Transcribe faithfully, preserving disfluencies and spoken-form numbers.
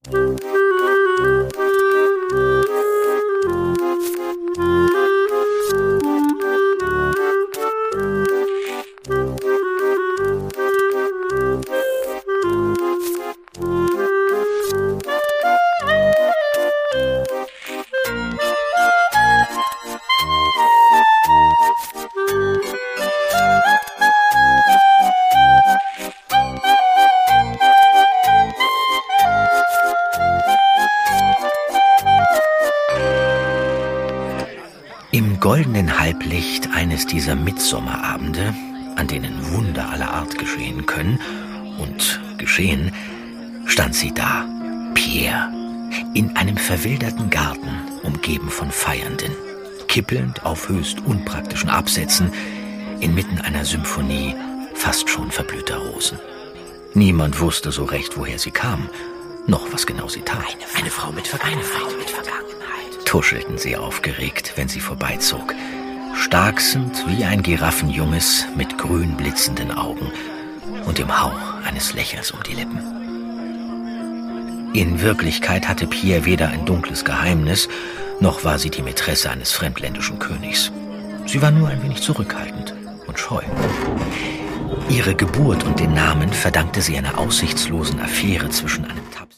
Im goldenen Halblicht eines dieser Mitsommerabende, an denen Wunder aller Art geschehen können und geschehen, stand sie da, Pierre, in einem verwilderten Garten, umgeben von Feiernden, kippelnd auf höchst unpraktischen Absätzen, inmitten einer Symphonie fast schon verblühter Rosen. Niemand wusste so recht, woher sie kam, noch was genau sie tat. Eine, eine Frau mit Vergangenheit. Eine Frau mit Vergangenheit. Tuschelten sie aufgeregt, wenn sie vorbeizog, starksend wie ein Giraffenjunges mit grün blitzenden Augen und dem Hauch eines Lächelns um die Lippen. In Wirklichkeit hatte Pierre weder ein dunkles Geheimnis, noch war sie die Mätresse eines fremdländischen Königs. Sie war nur ein wenig zurückhaltend und scheu. Ihre Geburt und den Namen verdankte sie einer aussichtslosen Affäre zwischen einem Tab